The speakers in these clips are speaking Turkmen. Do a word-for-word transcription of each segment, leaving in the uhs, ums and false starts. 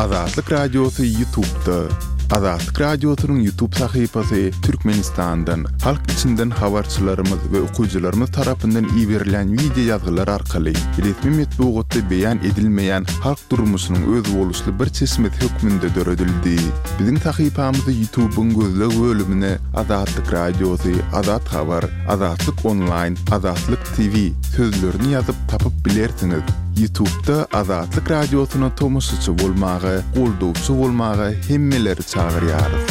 Azatlyk Radiosu YouTube'da. Azatlyk Radiosu'nun YouTube sayfasy Türkmenistan'dan, halk içinden habarçylarymyz we okuyjylarymyz tarapyndan iýerilen video ýazgylar arkaly resmi metbuatda beýan edilmeýän halk durmuşynyň öz boluşly bir çeşmet hökmünde döredildi. Biziň sayfamyzy YouTube'un gözleg bölümine Azatlyk Radiosu, Azat Habar, Azatlyk Online, Azatlyk T V sözlerini ýazyp tapyp bilersiňiz. YouTube'da Azatlyk Radiosu'na tomoşaçy bolmagy, goldowçy bolmagy hemmeleri çağırýarys.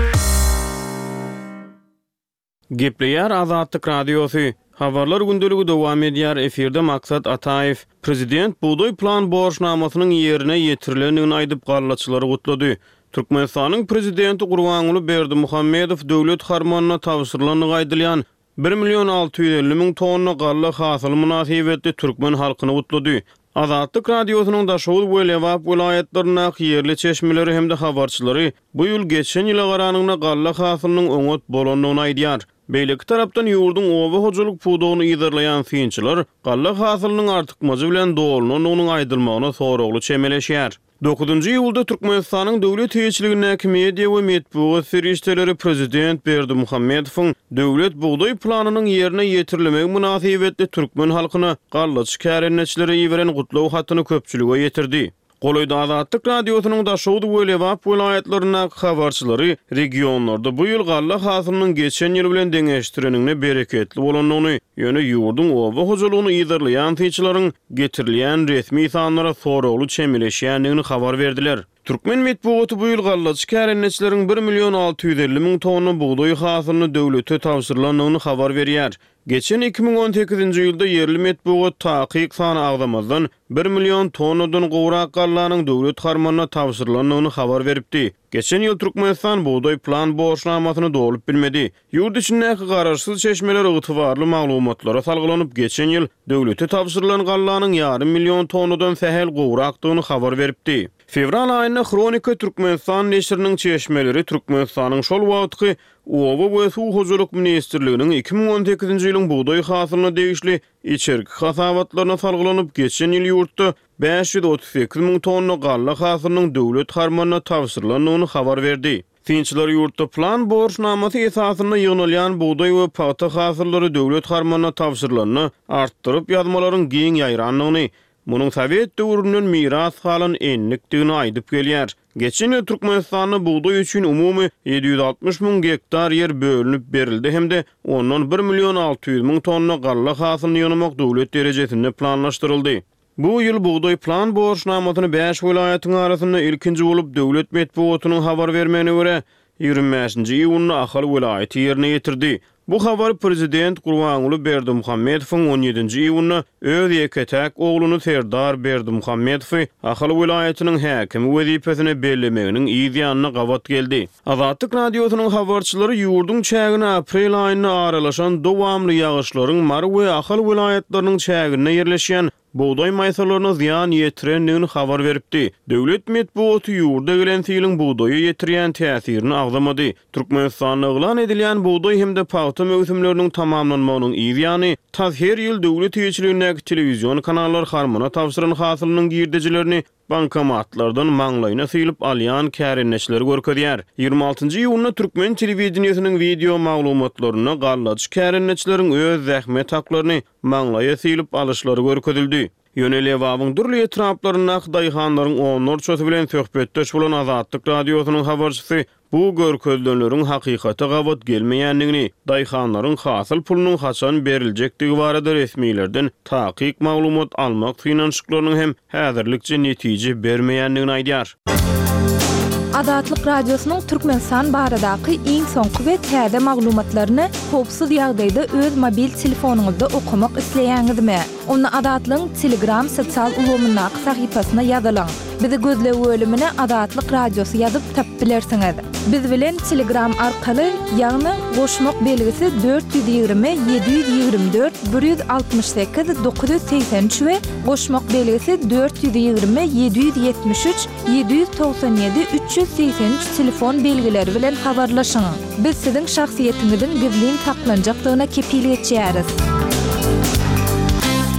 Gepleýär Azatlyk Radiosu. Habarlar gündüligi dowam edýär. Eferde Maksat Ataev prezident buğday plan borçnamasynyň ýerine ýetirilendigini aýdyp garlaçylary gutlady. Türkmenistanyň prezidenti Gurbanuly Berdimuhammedow döwlet harmanyna tawsyrlanyny aýdylýan bir milyon alty ýüz elli miň tonna garla hasyl münasibetli türkmen halkyny gutlady. Azatlyk Radiosu'nun da şol we Lewap vilayetlerine ýerli çeşmeleri hem de habarçylary bu ýyl geçen ýyla garanyna garla hasylynyň öňet bolandygyny aýdýar. Beýleki tarapdan ýurdun owa hojuluk pudugyny ýydarlayan synçylar garla hasylynyň artykmajy bilen dolunyň onuň aýdylmagyna soragly çemeleşýär. dokuzunçy ýylda Türkmenistanyň döwlet heýetçiligine media we metbuat serişdeleri prezident Berdimuhammedowyň döwlet buğday planynyň ýerine ýetirilmegi münasibetli türkmen halkyna garlaçy kärenneçilere ýiberen gutlaw hatyny köpçülige ýetirdi. Golaýda Azatlyk Radiosu'nun da şowdy we Lewap vilayetlerine habarçylary regionlarda bu ýyl garla hasylynyň geçen ýyl bilen deňeşdirenigine bereketli bolandygyny, ýöne ýurdun owa hojulugyny ýydarlayan synçylaryň getirilýän resmi sanlara soragly çemeleşýändigini habar berdiler. Türkmen metbuaty bu ýyl garlaçy kärenneçileriň bir milyon alty ýüz elli miň tonna buğday hasylyny döwlete tawsyrlandygyny habar berýär. Geçen iki bin on sekizinçi ýylda yerli metbuat taýyk sany agdamazdan bir milyon tonnadan gowrak garlanyň döwlet harmanyna tawsyrlandygyny habar beripdi. Geçen ýyl Türkmenistan buğday plan borçnamasyny dolup bilmedi. Ýurt içindäki garaşsyz çeşmeler ygtybarly maglumatlara salgylanyp geçen ýyl döwlete tawsyrylan garlanyň ýarym milyon tonnadan sähel gowrakdygyny habar beripdi. Fevral aýyna Kronika Türkmenistan neşriniň çeşmeleri Türkmenistanyň şol wagtky Owa we Suw hojuluk ministrliginiň iki bin on sekizinçi ýylyň buğday hasylyna degişli içerki hasabatlaryna salgylanyp geçen ýyl ýurtda beş ýüz otuz sekiz miň tonna garla hasylynyň döwlet harmanyna tawsyrlandygyny habar berdi. Synçylar ýurtda plan borçnamasy esasyna ýöneljän buğday we paýta hasylary döwlet harmanyna tawsyrlanyny artdyryp ýazmalaryň giň ýaýranlygyny, munyň Sowet döwründen miras halan enlikdigini aýdyp gelýär. Geçen ýyl Türkmenistanyň buğday üçin umumy ýedi ýüz altmış miň hektar ýer bölünip berildi hemde ondan bir milyon alty ýüz miň tonna garla hasylyny ýynamak döwlet derejesinde planlaşdyryldy. Bu ýyl buğday plan borçnamasyny beş vilayatyň arasynda ilkinji bolup döwlet metbuatynyň habar bermegine görä ýigirme beşinçi iýuny Ahal vilayaty ýerine ýetirdi. Bu habar prezident Gurbanuly Berdimuhammedowyň on ýedinçi iýuny öz ýeketäk ogluny Serdar Berdimuhammedowy Ahal vilayatynyň häkimi wezipesine bellemeginiň ýygyanyna gawat geldi. Azatlyk Radiosu'nun habarçylary ýurdun çägine aprel aýyna aralaşan dowamly ýagyşlaryň Mar we Ahal vilayatlarynyň çägine ýerleşýän buğday maýsalaryna ziyan ýetirendigini habar beripdi. Döwlet metbuaty ýurda gelen ýylyň buğdaýa ýetirýän täsirini agdamady. Türkmenistanda ýylan edilýän buğday hem de paýta mewsimleriniň tamamlanmagynyň ýygyany taz her ýyl döwlet ýetirýän telewizion kanallar harmana tawsyran hasylynyň girdijilerini bankomatlardan maňlaýyna sylyp alýan kärenneçiler görkezýär. ýygrimi altynçy iýuny Türkmen telewizionynyň video maglumatlaryna garlaçy kärenneçileriň öz zähmet haklaryny maňlaýa sylyp alyşlary görkezildi. Ýöne Lewapyň durly etraplaryna daýhanlaryň onurçosy bilen söhbetdeş bolan Azatlyk Radiosu'nun habarçysy bu görkezlenleriň hakykaty gawat gelmeýändigini, daýhanlaryň hasyl pulunyň haçan beriljekdigi barada resmilerden taýyk maglumat almak finançyklarynyň hem häzirlikçe netije bermeýändigini aýdýar. Azatlyk Radiosu'nun Türkmenistan baradaky iň soňky we täze maglumatlaryny howpsuz ýagdaýda öz mobil telefonuňyzda okumak isleýäňizmi? Onu Azatlyň Telegram sosial ulgamyna sahypasyna ýazylaň. Bizi gözle bölümine Azatlyk Radiosu ýazyp tapyp bilersiňiz. Biz bilen Telegram arkaly ýagny goşmak belgisi dört yüz ýygrimi ýedi yüz ýygrimi dört bir yüz altmış sekiz dokuz yüz seksen üç we goşmak belgisi dört yüz ýygrimi ýedi yüz ýetmiş üç ýedi yüz toksan ýedi üç yüz seksen üç telefon belgileri bilen habarlaşyň. Biz siziň şahsiýetiňizin gizlin saklanjakdygyna kepil etýäris.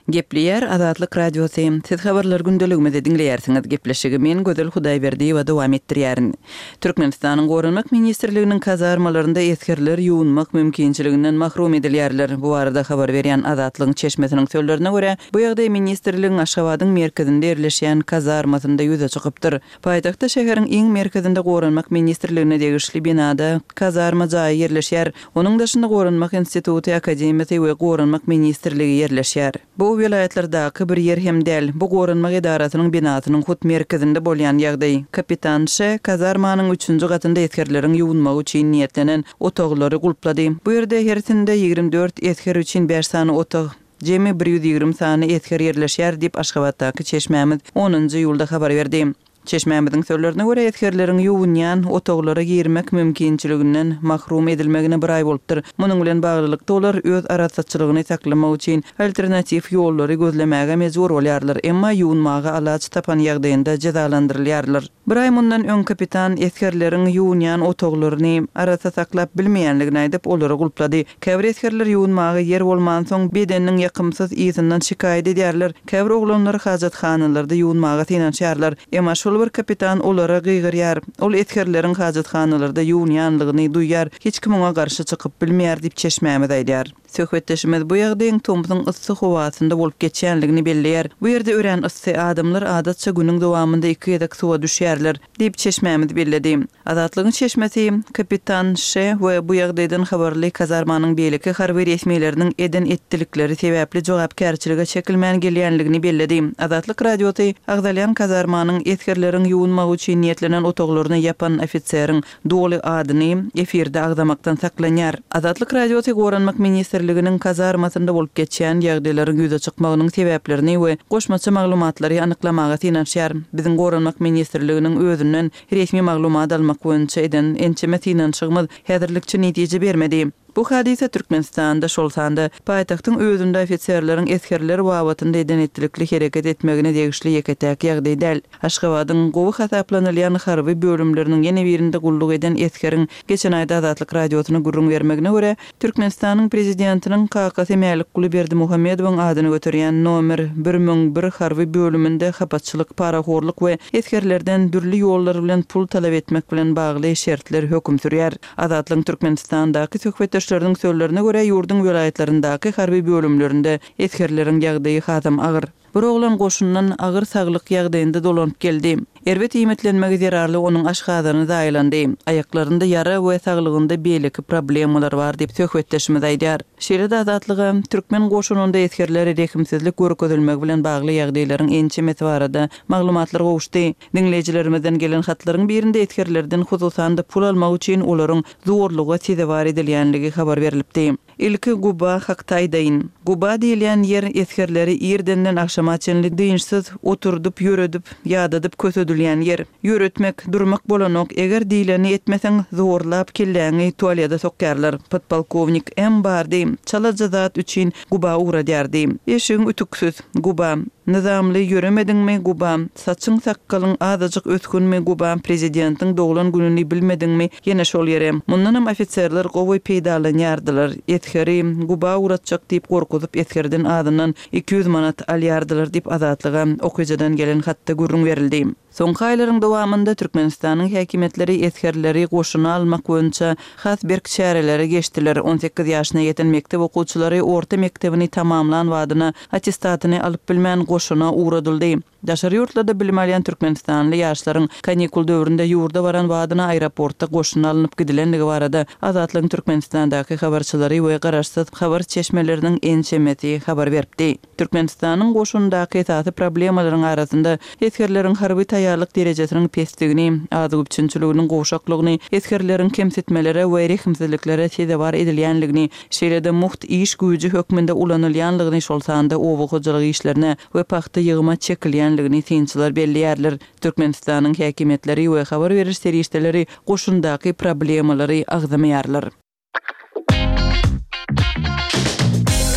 Gepleýär Azatlyk Radiosu. Siz habarlar gündeligimizde dinleýärsiňiz. Gepleşigi men Gözel Hudaýberdi we dowam etdirýärin. Türkmenistanyň Gorunmak ministrliginiň kazarmalarynda eskerler ýuwunmak mümkinçiliginden mahrum edilýärler. Bu arada habar berýän Azatlygyň çeşmesiniň söýlerine görä, bu ýagdaý ministrligiň Aşgabatyň merkezinde ýerleşýän kazarmasynda ýüze çykypdyr. Paýtagtda şäheriň iň merkezinde Gorunmak ministrligine degişli binada kazarma jaýy ýerleşýär. Onuň daşynda Gorunmak instituty, akademiýasy we Gorunmak ministrligi ýerleşýär. Bu vilayetlerdaky bir yer hem däl. Bu Gorunmak idarasynyň binasynyň hut merkezinde bolýan ýagdaý. Kapitan Ş. kazarmanyň üçünji gatynda eskerleriň ýuwunmagy üçin niýetlenen otaglary gulplady. Bu ýerde hersinde ýygrimi dört esker üçin beş sany otag, jemi bir ýüz ýygrimi sany esker ýerleşýär diýip Aşgabatdaky çeşmämiz onunjy ýylda habar berdi. Çeşmämiziň söýlerine görä eskerleriň ýuwunýan otaglary girmek mümkinçiliginden mahrum edilmegine bir ay bolupdyr. Munyň bilen baglylykda olar öz arasatçylygyny saklamak üçin alternativ ýollary gözlemäge mejbur bolýarlar, emma ýuwunmagy alaç tapan ýagdaýynda jazalandyrylýarlar. Bir ay mundan öň kapitan eskerleriň ýuwunýan otaglaryny arasa saklap bilmeýänligini aýdyp olary gulplady. Käbir eskerler ýuwunmagy yer bolman soň bedeniň ýakymsyz ýyzynyň şikaýet edýärler. Käbir oglanlar hajatxanalarda ýuwunmagy synanýarlar, emma bir kapitan olara gıygırýar. Ol etkerlerin hajatxanalarda ýuwunýanlygyny duýýar, hiç kim oňa garşy çykyp bilmeýär diýip çeşmämiz aýdýar. Söhbetdeşimiz bu ýagdaýyň tompyň ysy howasynda bolup geçýänligini belleýär. Bu ýerde ören ysy adamlar adatça günüň dowamında iki ýedek suwa düşýärler diýip çeşmämiz belledi. Azatlygyň çeşmesi kapitan Ş. we bu ýagdaýdan habarly kazarmanyň beýleki harby resmiýetleriniň eden etdilikleri sebäpli jogapkärçiligi çekilmän gelýänligini belledi. Azatlyk Radiosu agdalýan kazarmanyň eskerleriň ýuwunmagy üçin niýetlenen otaglaryny ýapan ofiseriň doly adyny efirde agdamakdan saklanýar. Azatlyk Radiosu Gorunmak ministrliginiň kazarmasynda bolup geçýän ýagdaýlaryň ýüze çykmagynyň sebäplerini we goşmaça maglumatlary anyklamaga synanýar. Biziň Gorunmak ministrliginiň özünden resmi maglumat almak boýunça eden ençeme synanýygymyz häzirlikçe netije bermedi. Bu hadise Türkmenistanda şolsanda paýtagtyň özünde ofitserleriň eskerler wagtynda eden etdilikli hereket etmegine degişli ýeketäk ýagdaý däl. Aşgabatyň gowy hasaplanylýan harby bölümleriniň ýene birinde gulluk eden eskeriň geçen aýda Azatlyk Radiosyna gurrun bermegine görä Türkmenistanyň prezidentiniň K K Semälik Gulyberdi Muhammedowyň adyny götürýän nomer bir ming bir harby bölüminde hapatçylyk, parahorluk we eskerlerden dürli ýollar bilen pul talap etmek bilen bagly şertler hökm sürýär. Azatlyň Türkmenistandaky söhbet Şerdiň söýlerine görä ýurdun vilayetlerindaky harby bölümlerinde eskerleriň ýagdaýy hasam agyr. Bir oglan goşundan agyr saglyk ýagdaýynda dolanyp geldi. Erbet iýmetlenmegi zerarly onuň aşgazyny daýlandy. Ayaklarynda ýara we saglygynda beýleki problemalar bar diýip söhbetdeşimiz aýdýar. Şeýle Azatlygy türkmen goşununda eskerleri rekimsizlik görkezilmegi bilen bagly ýagdaýlaryň ençemesi barada maglumatlar gowuşdy. Dinleýijilerimizden gelen hatlaryň birinde eskerlerden hususan da pul almak üçin olaryň zorlugy size bar edilýänligi habar berilipdi. Ilki Guba Haktaýdaýyn. Guba diýilen yer eskerleri ýerdenden akşama çenli diýinçsiz oturdup ýöredip ýadadyp kösedilýän yer. Ýöretmek, durmak bolanok eger diýileni etmeseň zorlap kelläňi tualeda sokýarlar. Podpolkovnik em bardy. Çalaja zat üçin Guba uğradýardy. Eşiň ütüksiz Guba. Nizamly ýöremediňmi Guba? Saçyň sakkalyň azyjyk öskünmi Guba? Prezidentiň doglan gününi bilmediňmi? Ýene şol ýere. Mundanam ofitserler gowy peýdalanýardylar. Eskeri Guba uğratjak diýip gorkuzyp eskerden adyndan iki yüz manat alýardylar diýip Azatlyga okujadan gelen hatda gurrun berildi. Soňky aýlaryň dowamında Türkmenistanyň häkimetleri eskerleri goşuna almak boýunça has berk çäreleri geçdiler. on sekiz ýaşyna ýeten mektep okuwçylary orta mektebini tamamlan wadyna attestatyny alyp bilmän goşuna uğradyldy. Daşary ýurtlarda bilim alýan Türkmenistanly ýaşlaryň kanikul döwründe ýurda baran wadyna aeroportda goşuna alınıp gidilenligi barada Azatlygyň Türkmenistandaky habarçylary we garaşsyz habar çeşmeleriniň ençemeti habar berdi. Türkmenistanyň goşundaky esasy problemalaryň arasynda eskerleriň harby taýýarlyk derejesiniň pestigini, azygypçynçylygynyň gowşaklygyny, eskerleriň kemsitmelere we rehimsizliklere sede bar edilýänligini, şeýle-de muht iş güýji hökmünde ulanylýanlygyny şolsanda owagyjylyk işlerine we paxta ýygyma çekilýän ligini synçylar belliýärler. Türkmenistanyň häkimetleri we habar beriş serişdeleri goşundaky problemalary agzamaýarlar.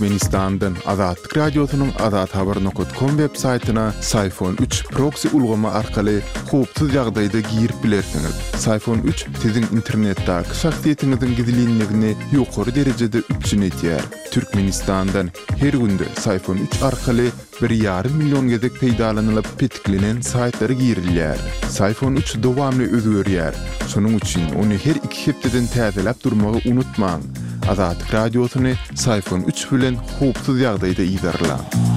Türkmenistan'dan Azatlyk Radiosynyň azat habar nokta com web saytyna Sayfon üç proxy ulgama arkaly howpsuz ýagdaýda girip bilersiňiz. Sayfon üç siziň internetdäki şahsiýetiňiziň gizliligini ýokary derejede üçin etýär. Türkmenistan'dan her günde Sayfon üç arkaly bir ýarym million gezek peýdalanylyp petiklenen saytlary girilýär. Sayfon üç dowamly özgörýär. Şonuň üçin ony her iki hepdeden täzeläp durmagy unutmaň. Azatlyk Radiosyny Sayfon üç bilen howpsuz ýagdaýda iýdarlar.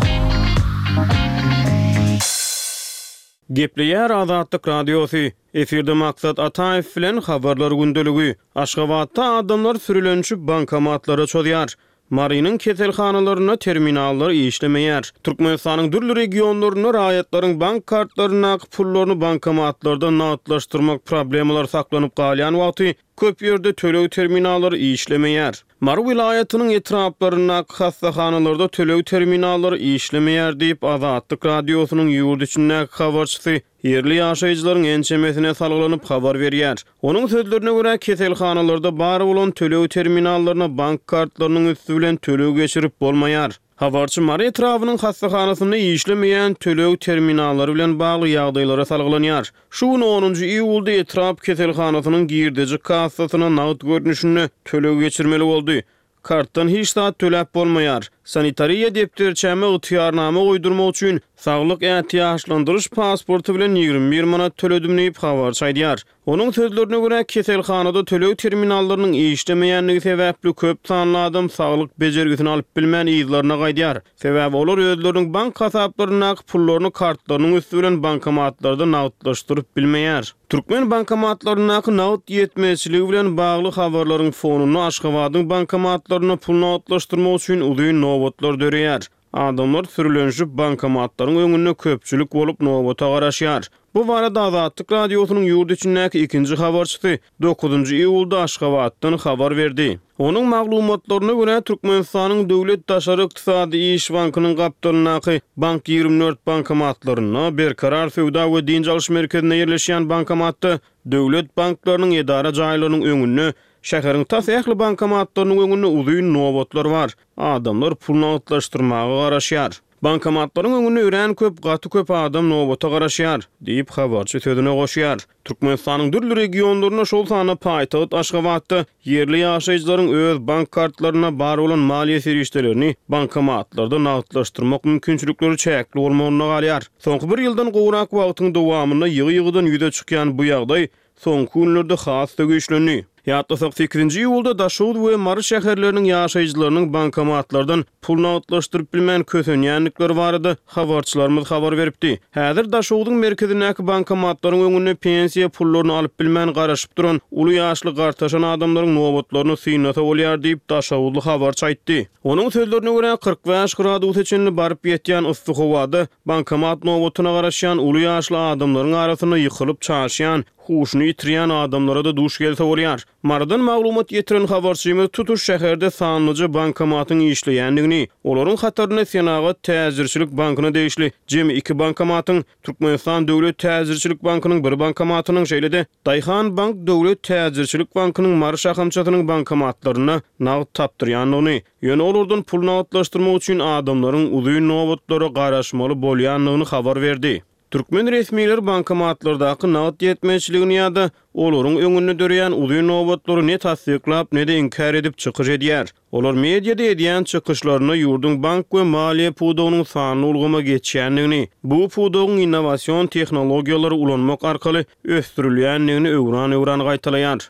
Gepleýär Azatlyk Radiosy. Efirde Maksat Ataev bilen habarlar gündeligi. Aşgabatda adamlar sürülençip bankomatlara çodýar. Marinin keselhanalaryna terminallar işlemeýär. Türkmenistanyň dürli regionlaryna raýatlaryň bank kartlaryna pullaryny bankomatlarda nagdlaşdyrmak problemler saklanyp galýan wagty köp ýerde tölew terminallary işlemeýär. Mar vilayatynyň etraplaryna hassahanalarda tölew terminallary işlemeýär diýip Azatlyk Radiosynyň ýurt içindäki habarçysy yerli ýaşaýjylaryň ençemesine salgylanyp habar berýär. Onuň sözlerine görä keselhanalarda bar bolan tölew terminallaryna bank kartlarynyň üstü bilen tölew geçirip bolmaýar. Habarçy mar etrawynyň hassahanasyny işlemeýän tölew terminallary bilen bagly ýagdaýlara salgylanyar. Şuň onuncu iýulda etrap keselhanasynyň girdici kassasyna nagd görnüşini tölew geçirmeli boldy. Kartdan hiç saat töläp bolmaýar. Sanitariýa depterçäme ýetýärname goýdurmak üçin saglyk ähtiýaçlandyryş pasporty bilen ýigirme bir manat töledim diýip habar çaýdýar. Onuň sözlerine görä keselhanada tölew terminallarynyň işlemeýänligi sebäpli köp sanly adam saglyk bejergisini alyp bilmän ýyllaryna gaýdýar. Sebäbi olar özleriniň bank hasaplaryna pullaryny kartlarynyň üstü bilen bankomatlarda nagdlaşdyryp bilmeýär. Türkmen bankomatlaryna nagd ýetmezçiligi bilen bagly habarlaryň fonuny Aşgabatyň bankomatlaryna pul nagdlaşdyrmak üçin uzun nowbatlar dörýär. Adamlar sürülenşip bankomatlaryň öňünde köpçülik bolup nowbata garaşýar. Bu barada Azatlyk Radiosynyň ýurt içindäki ikinji habarçysy dokuzuncu iýulda Aşgabatdan habar berdi. Onuň maglumatlaryna görä Türkmenistanyň döwlet daşary ykdysady iş bankynyň gapdalynaky bank ýigirme dört bankomatlaryna berkarar söwda we dinç alyş merkezine ýerleşýän bankomatda döwlet banklarynyň edara jaýlarynyň öňünde şäheriň tasyakly bankomatlarynyň öňünde uzun nowbatlar bar. Adamlar pul nagdlaşdyrmagy garaşýar. Bankomatlaryň öňünde ýören köp gaty köp adam nowbata garaşýar diýip habarçy sözüne goşýar. Türkmenistanyň dürli regionlaryna şol sany paýtagat Aşgabatda yerli ýaşaýjylaryň öz bank kartlaryna bar bolan maliýe serişdelerini bankomatlarda nagdlaşdyrmak mümkinçilikleri çäkli bolmagyna galýar. Soňky bir ýyldan gowrak wagtyň dowamynda ýygy-ýygydan ýüze çykýan bu ýagdaý soňky günlerde hasda güýçlenýär. Ýatdasak sekizinci iýulda Daşowut we Mary şäherleriniň ýaşaýjylarynyň bankomatlardan pul nagdlaşdyryp bilmän kösenýänlikleri barady. Habarçylarymyz habar beripdi. Häzir Daşowutyň merkezindäki bankomatlaryň öňünde pensiýa pullaryny alyp bilmän garaşyp duran uly ýaşly gartaşan adamlaryň nowbatlaryny syňnata bolýar diýip Daşowutly habarçy aýtdy. Onuň sözlerine görä kırk beş gradus içinde barıp ýetýän yssyk howada bankomat nowbatyna garaşýan uly ýaşly adamlaryň arasyna ýykylyp çaşýan huşunu ýitirýän adamlara da duş gelse bolýar. Mardan maglumat ýetiren habarçymyz tutuş şäherde sanlyca bankomatyň işleýändigini, olaryň hataryna Senagat Täzirçilik bankyna degişli jemi iki bankomatyň Türkmenistan Döwlet Täzirçilik bankynyň bir bankomatynyň şeýlede Daýhan Bank Döwlet Täzirçilik bankynyň Mary şahamçatynyň bankomatlaryna nagd tapdyrýanlygyny, ýöne olardan pul nagdlaşdyrmak üçin adamlaryň uzun nowbatlara garaşmaly bolýanlygyny habar berdi. Türkmen resmiýetleri bankomatlardaky nagd ýetmezçiligini ýa-da olaryň öňünde dörýän uzun nowbatlary ne tasdiklap ne de inkar edip çykyş edýär. Olar mediada edýän çykyşlaryna ýurdun bank we maliýe pudogynyň sanyny ulgama geçýändigini, bu pudogyň innowasion tehnologiýalary ulanmak arkaly ösdürilýändigini öwran-öwran gaýtalaýar.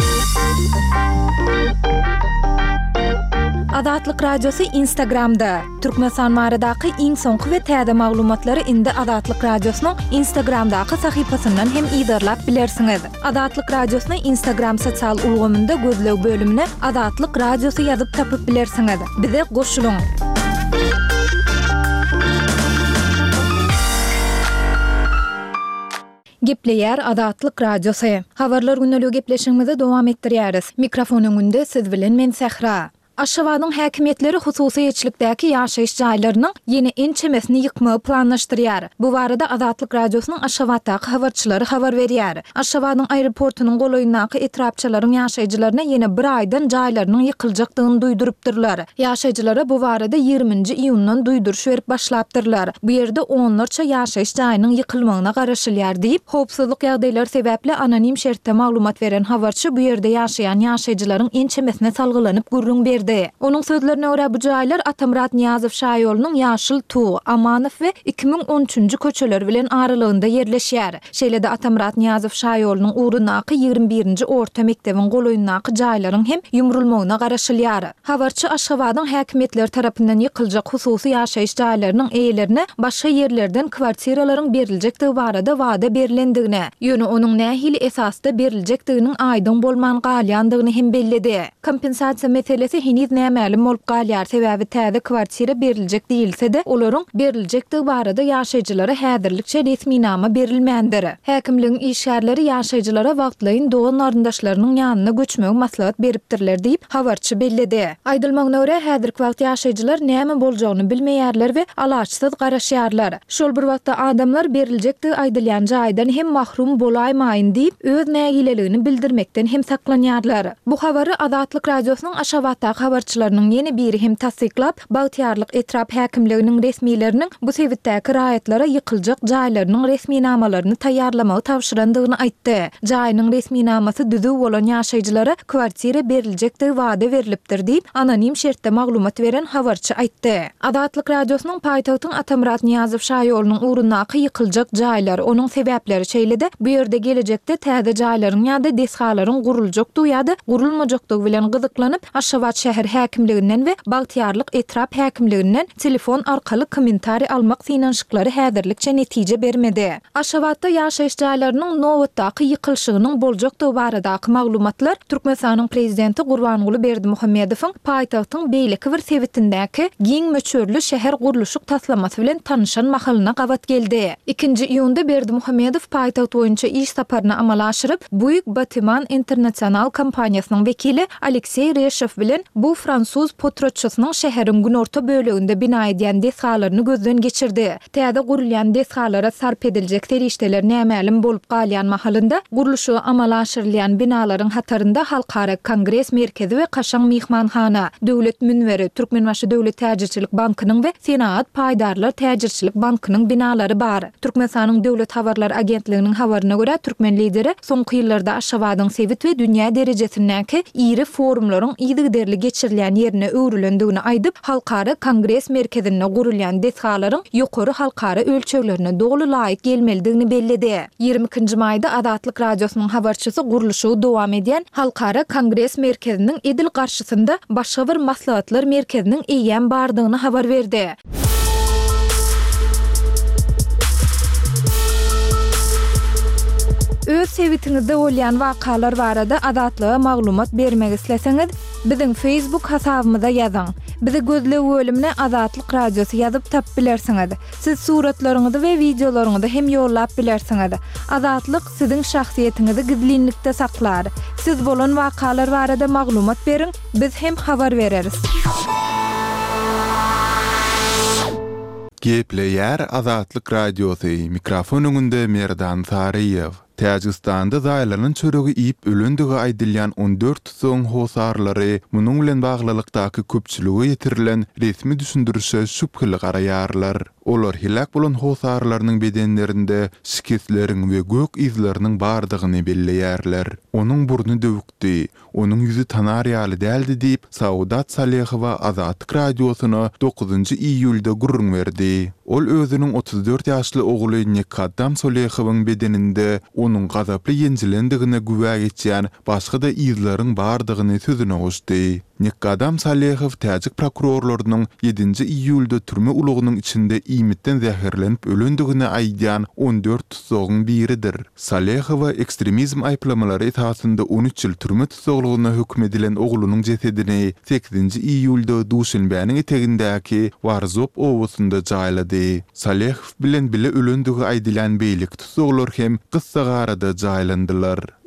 Azatlyk Radiosu Instagramda. Türkmenistan baradaky iň soňky we täze maglumatlary indi Azatlyk Radiosynyň Instagramdaky sahypasyndan hem ýydarlap bilersiňiz. Azatlyk Radiosyny Instagram sosial ulgamynda gözleg bölümine Azatlyk Radiosu ýazyp tapyp bilersiňiz. Bize goşulyň. Gepleýär Azatlyk Radiosu. Habarlar günneligi gepleşigimizi dowam etdirýäris. Mikrofon öňünde siz bilen men Sehra. Aşgabatyň häkimetleri hususy ýetçilikdäki ýaşaýyş jaýlarynyň ýene ençemesini ýykmagy planlaşdyrýar. Bu barada Azatlyk radiosynyň Aşgabatdaky habarçylary habar berýär. Aşgabatyň aeroportunyň golaýyndaky etrapçylaryň ýaşaýjylaryna ýene bir aýdan jaýlarynyň ýykyljakdygyny duýdurypdyrlar. Ýaşaýjylara bu barada ýirminji iýundan duýduruş berip başlapdyrlar. Bu ýerde onlarça ýaşaýyş jaýynyň ýykylmagyna garaşylýar diýip, howpsuzlyk ýagdaýlary sebäpli anonim şertde maglumat beren habarçy bu ýerde ýaşaýan ýaşaýjylaryň ençemesine salgylanyp gurrun berdi. Onun sözlerine göre bu jaýlar Atamrat Niýazow şaýolunyň Ýaşyl Tuğ, Amanow we iki ming on üçinji köçeler bilen aralygynda ýerleşýär. Şeýlede Atamrat Niýazow şaýolunyň urunaky ýigirmi birinji orta mekdebiň golaýyndaky jaýlaryň hem ýumrulmagyna garaşylýar. Habarçy Aşgabatyň häkimetleri tarapyndan ýykyljak hususy ýaşaýyş jaýlarynyň eýelerine başga ýerlerden kwartiralaryň beriljekdigi barada wada berilendigine, ýöne onuň nähili esasda beriljekdiginiň aýdyn bolman galýandygyny hem bellidi. Kompensasiýa meselesi hiniz nämälim bolup galýar, sebäbi täze kwartira beriljek diýilse-de, olaryň beriljekdigi barada ýaşaýjylara häzirlikçe resminama berilmändir. Häkimligiň işgärleri ýaşaýjylara wagtlaýyn dogan aryndaşlarynyň ýanyna göçmegi maslahat beripdirler diýip habarçy bellidi. Aýdylmagyna görä häzirki wagt ýaşaýjylar näme boljagyny bilmeýärler we alaçsyz garaşýarlar. Şol bir wagtda adamlar beriljekdigi aýdylýan jaýdan hem mahrum bolaýmaýyn diýip öz nägileligini bildirmekden hem saklanýarlar. Bu habary Azatlyk radiosynyň Aşgabatdaky habarçylarynyň ýene biri hem tasdiklap, Bagtyarlyk etrap häkimliginiň resmiýetleriniň bu sebäpdäki raýatlara ýykyljak jaýlarynyň resminamalaryny taýýarlamagy tawşyrandygyny aýtdy. Jaýynyň resminamasy düzü bolan ýaşaýjylara kwartira beriljekdigi wada berilipdir diýip anonim şertde maglumat beren habarçy aýtdy. Azatlyk radiosynyň paýtagtyň Atamrat Niýazow şaýolunyň urunaky ýykyljak jaýlar, onuň sebäpleri şeýlede bu ýerde gelecekde täze jaýlaryň ýa-da deshalaryň guruljakdygy ýa-da gurulmajakdygy bilen gyzyklanyp Aşgabat şäher häkimliginden we Bagtyarlyk etrap häkimliginden telefon arkaly kommentari almak synanşyklary häzirlikçe netije bermedi. Aşgabatda ýaşaýyş jaýlarynyň nowatdaky ýykylşygynyň boljakdygy baradaky maglumatlar Türkmenistanyň prezidenti Gurbanguly Berdimuhammedowyň paýtagtyň beýleki bir sebitindäki giň möçörlü şäher guruluşyk taslamasy bilen tanışan mahalyna gabat geldi. ikinji iýunda Berdimuhammedow paýtagt boýunça iş saparyny amala aşyryp, Büyük Batiman International kompaniýasynyň wekili Aleksey Reshev bilen bu Fransuz potrotçysynyň şäheriň günorta böleginde bina edýän deshalaryny gözden geçirdi. Täze gurulýan deshalara sarp ediljek serişdeler nämälim bolup galýan mahalynda guruluşy amala aşyrylýan binalaryň hatarynda Halkara Kongres merkezi we Kaşaň mihmanhana, Döwlet münberi, Türkmenbaşy Döwlet Täjirçilik bankynyň we Senat Paýdarlar Täjirçilik bankynyň binalary bar. Türkmenistanyň Döwlet habarlar agentliginiň habaryna görä türkmen lideri soňky ýyllarda Aşgabatyň sebit we dünýä derejesindäki iri forumlaryň ýygyderli geçirilýän ýerine öwrülendigini aýdyp, Halkara Kongres merkezine gurulýan deshalaryň ýokary halkara ölçeglerine dogly laýyk gelmelidigini bellidi. ýygrimi ikinji maýda Azatlyk radiosynyň habarçysy guruluşy dowam edýän Halkara Kongres merkeziniň edil garşysynda başga bir maslahatlar merkeziniň eýän bardygyny habar berdi. Öz sebitiňizde bolýan wakalar barada Azatlyga maglumat bermek isleseňiz, biziň Facebook hasabymyza ýazyň. Bizi gözle bölümine Azatlyk radiosu ýazyp tap bilersiňiz. Siz suratlaryňyzy we videolaryňyzy hem ýollap bilersiňiz. Azatlyk siziň şahsiýetiňizi gizlinlikde saklar. Siz bolan wakalar barada maglumat beriň, biz hem habar bereriz. Gepleýär Azatlyk radiosu, mikrofon öňünde Merdan Saryýew. Täjikistanda zaýlaryň çöregi iýip ölendigi aýdylýan on dört soň hosarlary munyň bilen baglylykdaky köpçüligi ýetirilen resmi düşündürüşe şüpheli garaýarlar. Olar hilak bolan hosarlarynyň bedenlerinde şikestleriň we gök izleriniň bardygyny belleýärler. Onuň burnu döwükdi, onuň ýüzi tanar ýaly däldi diýip Saudat Salehowa Azatlyk radiosyna dokuzunji iýulda gurrun berdi. Ol özüniň otuz dört ýaşly ogly Nikadam Salehowyň bedeninde onuň gazaply ýenjilendigine güwäg etýän başga da izleriň bardygyny sözüne goşdy. Nikadam Salehow täjik prokurorlarynyň ýedinji iýulda türme ulugynyň içinde iýmitden zäherlenip ölendigine aýdýan on dört tuzogyň biridir. Salehowa ekstremizm aýplamalary esasında on üç ýyl türme tuzoglugyna hökm edilen oglunyň jesedini sekizinji iýulda Duşanbäniň etegindäki Warzop owasynda jaýlady. Salehow bilen bile ölendigi aýdylan beýlik tuzoglar hem kıssa garada jaýlandylar.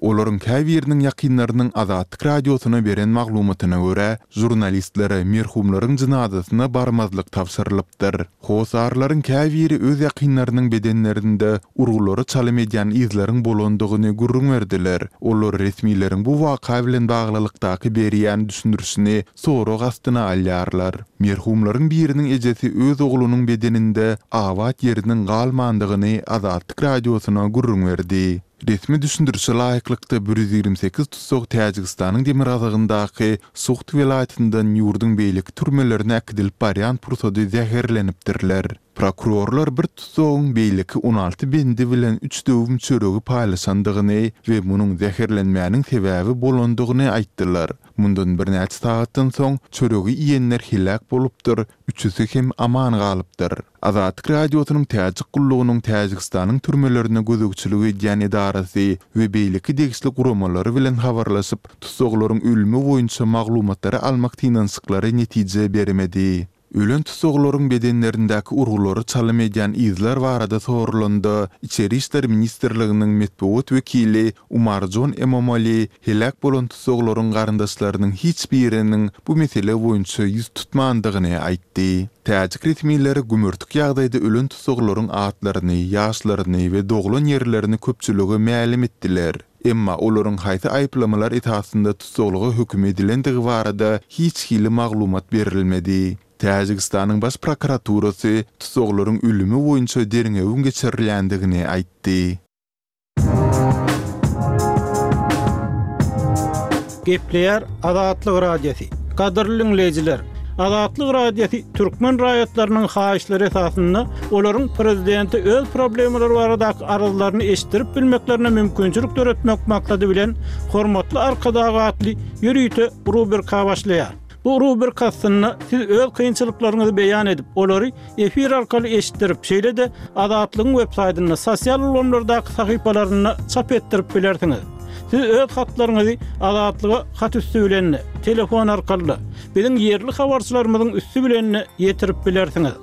Olaryň käbiriniň ýakynlarynyň Azatlyk radiosuna beren maglumatyna görä, jurnalistlere merhumlaryň jynazasyna barmazlyk tapşyrylypdyr. Hosarlaryň käbiri öz ýakynlarynyň bedenlerinde urgulary çalym edýän izleriň bolandygyny gurrun berdiler. Olar resmiýetiň bu waka bilen baglylykdaky berýän düşündürüşini sorag astyna alýarlar. Merhumlaryň biriniň ejesi öz oglunyň bedeninde awat ýeriniň galmandygyny Azatlyk radiosuna gurrun berdi. Resmi düşündürüşe laýyklykda bir yüz ýigirme sekiz tutsok Täjikistanyň Demirazagyndaky Suht welaýatyndan ýurdun beýlik türmelerine akdilip barýan pursady zäherlenipdirler. Prokurorlar bir tutsogyň beýliki on alty bendi bilen üç döwüm çöregi paýlaşandygyny we munyň zäherlenmäniň sebäbi bolandygyny aýtdylar. Mundan bir näçe saatdan soň çöregi iýenler hilak bolupdyr, üçüsi hem aman galypdyr. Azatlyk radiosynyň Täjik gullugynyň Täjikistanyň türmelerine gözegçilik edýän idarasy we beýliki degisli guramalary bilen habarlaşyp, tutsoglaryň ölümi boýunça maglumatlary almak tynançyklary netije bermedi. Ölen tutsoglaryň bedenlerindäki urgulary çalym edýän izler barada sorulandy. İçeri işler ministrliginiň metbuat wekili Umarjon Emomali helak bolan tutsoglaryň garyndaşlarynyň hiç biriniň bu mesele boýunça ýüz tutmandygyny aýtdy. Täjik resmiýetleri gümürtük ýagdaýda ölen tutsoglaryň atlaryny, ýaşlaryny we doglan ýerlerini köpçüligi ma'lum etdiler. Emma olaryň haýsy aýplamalar etasynda tutsoglugy hökm edilendigi barada hiç hili maglumat berilmedi. Täjikistanyň baş prokuraturasy tutsoglaryň ölümi boýunça deriňe geçirilýändigini aýtdy. Gepleýär Azatlyk radiosi. Kadrly dinleýijiler, Azatlyk radiosi türkmen raýatlarynyň haýyşlary esasynda olaryň prezidenti öz problemleri baradaky arazylaryny eşitdirip bilmeklerine mümkinçilik töretmek maksady bilen hormatly arkadagatly ýürüýte rubrika başlaýar. Bu rubrikasyny siz öz kynçylyklaryňyzy beýan edip, olary efir arkaly eşitdirip, şeýle de Azatlygyň web saýtyna, sosial ulamlardaky sahypalaryna çap etdirip bilersiňiz. Siz öz hatlaryňyzy Azatlyga hat üstü bilen, telefon arkaly, biziň ýerli habarçylarymyzyň üstü bilen ýetirip bilersiňiz.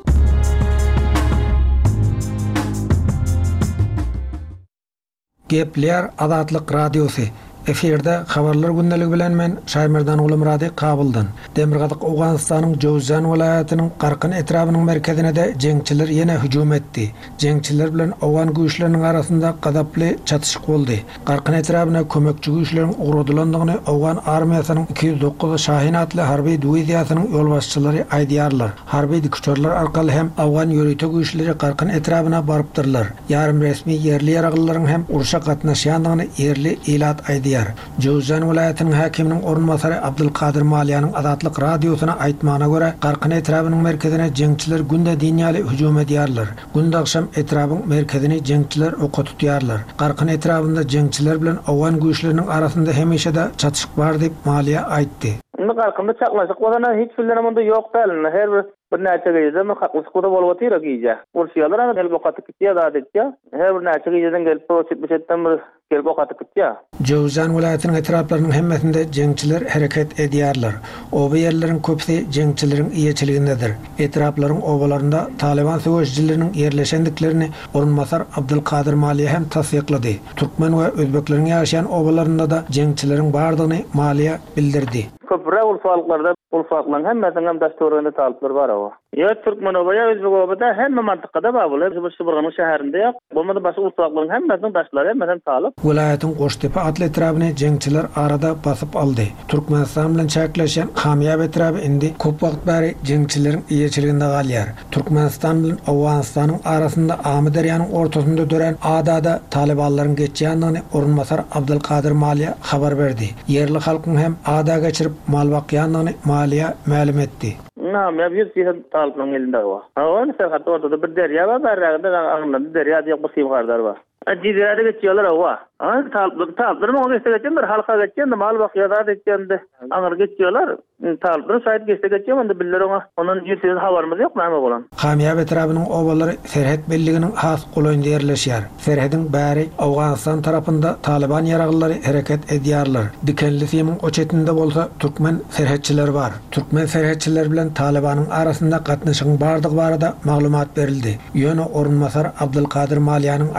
Gepleýär Azatlyk radiosi. Eferde habarlar gündəligi bilen men Şaýmyrdan Gulumrady kabuldan. Demirgazyk Awganystanyň Jowzjan welaýatynyň Qarqyn etrabynyň merkezine de jeňçiler ýene hüjum etdi. Jeňçiler bilen Awgan güýçleriniň arasynda gadaply çatışyk boldy. Qarqyn etrabyna kömekçi güýçleriň ugradylandygyny Awgan armiýasynyň iki yüz dokuz Şahin atly harby diwiziýasynyň ýolbaşçylary aýdýarlar. Harby dikçörler arkaly hem Awgan ýörüýte güýçleri Qarqyn etrabyna barypdyrlar. Ýarym resmi ýerli ýaragylaryň hem uruşa gatnaşýandygyny ýerli ilat aýdýar. Jowzjan welaýatynyň hakiminiň ornmasary Abdulkadir Maliýanyň Azatlyk radiosyna aýtmagyna görä, Qarqyn etrabynyň merkezine jeňçiler günde dinýäli hüjum edýärler. Günde akşam etrabyň merkezini jeňçiler oka tutýarlar. Qarqyn etrabynda jeňçiler bilen Awgan güýçleriniň arasynda hemişe de çatışyk bar diýip Maliýa aýtdy. Unda Qarqynda çaqlaşyk bolana hiç birlere munda ýok däl. Her bir bir näçe gýýde mi haklyk da bolup otyra giyja. Urşýarlar ana gelip okatyp gitýär da etýär. Her bir näçe giyjeden gelip proçet biçetden bir gelip okatyp gitýär. Jowzjan welaýatynyň etraplarynyň hemmesinde jeňçiler hereket edýärler. O ýerleriň köpsi jeňçileriň iýeçiligindedir. Etraplaryň obalarynda Taliban söwüşçileriniň ýerleşendiklerini ornmasar Abdulkadir Maliýa hem tasdiklady. Türkmen we özbekleriň ýaşaýan obalarynda da jeňçilerin bardygyny Maliýa bildirdi. Köpüre ulfalyklarda ulfaklaryň hemmesiniň hem daştorunda talyplar bar o. Ya Türkmen obaya özbek obada hemme mantykada bar bolar. Bu Şybrganyň şäherinde ýok. Bolmady başga ulfaklaryň hemmesiniň daşlary hemmeden talyp. Welaýatyň Goştepe atly etrabyny jeňçiler arada basyp aldy. Türkmenistan bilen çäkleşen Hamýab etraby indi köp wagt bäri jeňçileriň iýeçiliginde galýar. Türkmenistan bilen Awganystanyň arasynda Amy derýanyň ortasynda dören adada Talibanlaryň geçýändigini ornmasar Abdulkadir Maliýa habar berdi. Yerli halkyň hem ada geçirip mal bakýandygyny Maliýa ma'lum etdi. Nam ya bir sihat talypyň elinde var. Awon serhat ortada bir derya bar, baragynda aňlandy derya diýip bir sywgardar bar. Ajizade geçýärler awa. An talyplar talyplar mı geçse geçenler halka geçende mal bakýarlar geçende. Aňar geçýärler. Talyplar saýt geçse geçende biller ona onuň ýüzüň habarymyz ýok näme bolan. Hamýab etrabynyň obalary Serhet belliginiň has golaýynda ýerleşýär. Serhedin bäri Awganystan tarapynda Taliban ýaragyllary hereket edýärler. Dikenli Semiň oçetinde bolsa türkmen serhetçiler bar. Türkmen serhetçiler bilen Talibanyň arasynda gatnaşygyň bardygy barada maglumat berildi. Ýöne ornmasar Abdulkadir Maliýanyň aýdyşyça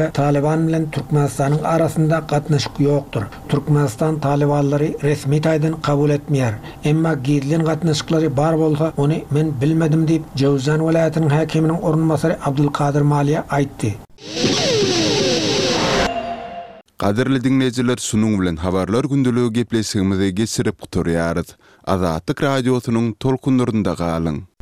de Taliban bilen Türkmenistanyň arasynda gatnaşyk ýokdur. Türkmenistan Talibanlary resmi taýdan kabul etmeýär. Emma gidilen gatnaşyklary bar bolsa, ony men bilmedim diýip Jowzan welaýatynyň häkiminiň ornunmasary Abdulkadir Maliýa aýtdy. Qadirli dinleyijiler, şunuň bilen habarlar gündeligi gepleşigimizi geçirip guturýarys. Azatlyk radiosynyň tolkunlarynda galyň.